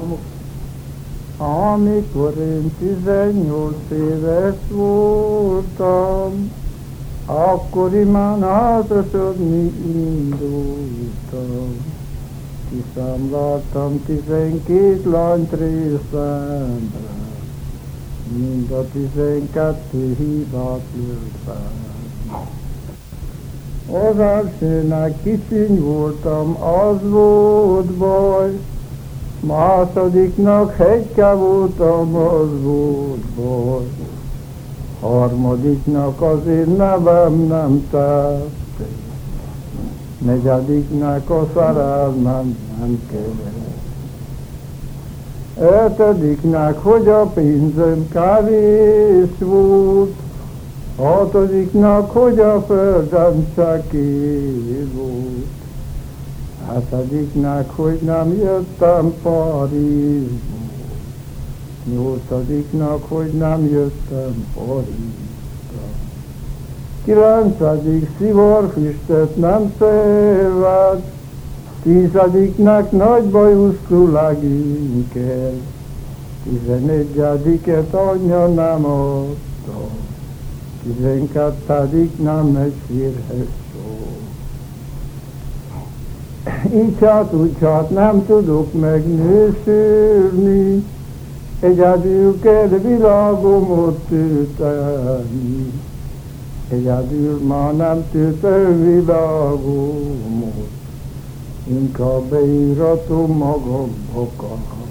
Amikor én 18 éves voltam, akkor imán házasodni indultam. Kiszámláltam 12 lányt részemre, mind a 12 hibát lőttem. Az elsőnek kicsiny voltam, az volt baj, másodiknak hegyke voltam, az volt baj, harmadiknak az én nevem nem tett, negyediknek a szerelmem nem kellett, ötödiknek, hogy a pénzem kevés volt, hatodiknak, hogy a földem csekély volt, hetediknek, hogy nem jöttem Párizsból, nyolcadiknak, hogy nem jöttem Párizsba, kilencedik szivarfüstöt nem széved, tizediknek nagy bajuszkú leginket, 11-et anyja nem adta, 12. nem megy férhez szó. Így hát úgy hát nem tudok megnősülni, egyedül kell világomot tölteni, egyedül már nem töltöm világomot, inkább beíratom magam akar.